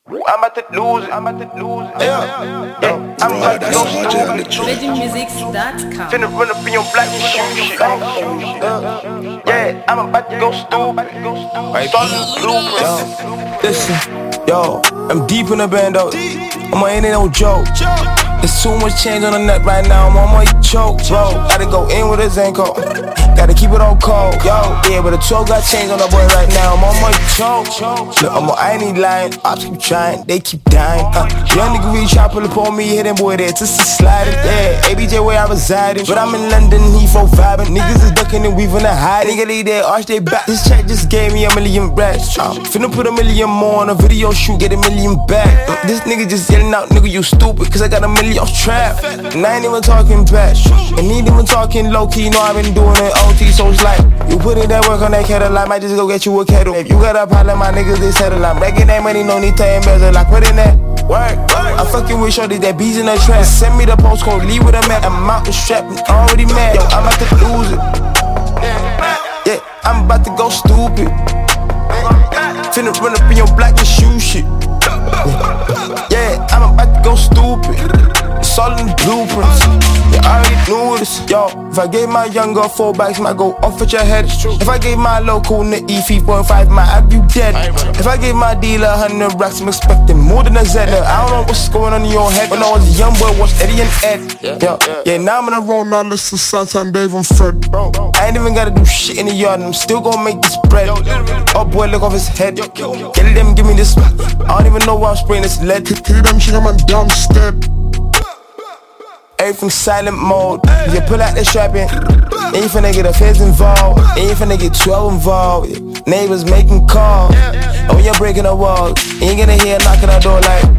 I'm about to lose it. Yeah. I'm about to go stupid. VeggieMusics.com. Finna run up in your black and shoot shit. Yeah, I'm about to go stupid. Solid blueprints. Listen, yo, I'm deep in the band though. I'm ain't no joke. There's too much change on the net right now, I'm on my choke, bro. Gotta go in with a Zenko. Gotta keep it on cold, yo. Yeah, but the 12 got change on the boy right now, I'm on my choke. Look, I ain't lying, ops keep trying, they keep dying. Young nigga really try pull up on me, hit them boy there, just a sliding. Yeah, ABJ where I residing, but I'm in London, Heathrow vibing. Niggas is ducking and weaving a hide. Nigga leave there, arch they back. This check just gave me $1 million racks. Finna put $1 million more on a video shoot, get $1 million back. This nigga just yelling out, nigga you stupid, cause I got $1 million trap. And I ain't even talking back, and ain't even talking low key. Know I been doing it OT, so it's like you put in that work on that kettle. I might just go get you a kettle. If you got a problem, my niggas they settle. I'm making that money, no need to embezzle. I put in that work. I'm fucking with shorty that bees in the trap. Send me the postcode, leave with a map. I'm out the strap, already mad. Yo, I'm about to lose it. Yeah, I'm about to go stupid. Finna run up in your black and shoe shit. Yeah, I'm about to go stupid. It's all in the blueprints. Yeah, I already knew this. Yo, if I gave my young girl 4 bags, might go off at your head. If I gave my local in the E3.5, might have you dead. If I gave my dealer 100 racks, I'm expecting more than a Z. Look, I don't know what's going on in your head. When I was a young boy, watched Eddie and Ed. Yeah, now I'm in a roll, now listen to Santan, Dave and Fred. I ain't even gotta do shit in the yard, and I'm still gonna make this bread. Oh boy, look off his head. Get them, give me this. I don't even know why I'm spraying this lead. Kill them shit, I'm on downstairs. Everything silent mode. You pull out the strapping. Ain't finna get a feds involved. Ain't finna get 12 involved. Neighbors making calls. And when you're breaking the wall, ain't gonna hear knocking on the door like,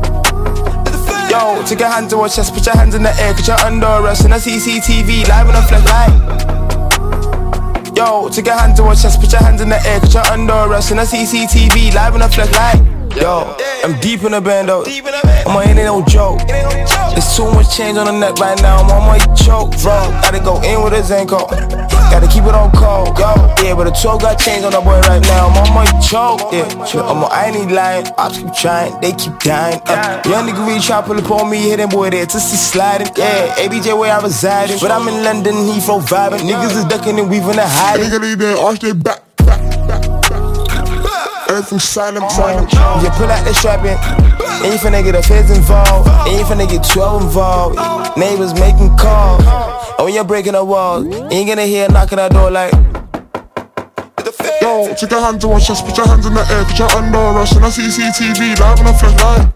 yo, take your hands to your chest, put your hands in the air, put your under arrest in a CCTV, live in a flash light. Yo, take your hands to your chest, put your hands in the air, put your under arrest in a CCTV, live in a flash light. Yo, I'm deep in the band though. Ain't no joke. There's too much change on the net right now, I'm on my choke, bro. Gotta go in with a Zenko. Gotta keep it on cold, yo. Yeah, but the 12 got change on the boy right now, I'm on my choke. Yeah, I ain't lying, ops keep trying, they keep dying. Young nigga really try pull up on me, hit them boy there, just a sliding. Yeah, ABJ where I residing, but I'm in London, Heathrow vibing. Niggas is ducking and weaving a hiding. Nigga leave there, arch they back. Everything silent mode. You pull out the strapping. Ain't finna get a feds involved. Ain't finna get 12 involved. Neighbors making calls. And when you're breaking the wall, ain't gonna hear knocking on the door like, yo, take your hands to your chest, put your hands in the air, put your under arrest in a CCTV, live in a flash light.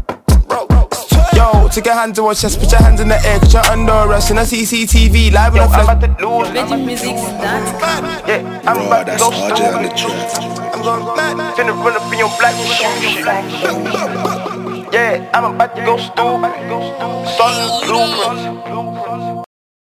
Yo, take your hands to your chest, put your hands in the air, put your under arrest in a CCTV, live in a flash. I'm about to lose it. VeggieMusics.com. Yeah, I'm about to go stupid. I'm gonna finna run up in your black and shoot shit. Yeah, I'm about to go stupid. Solid blueprints.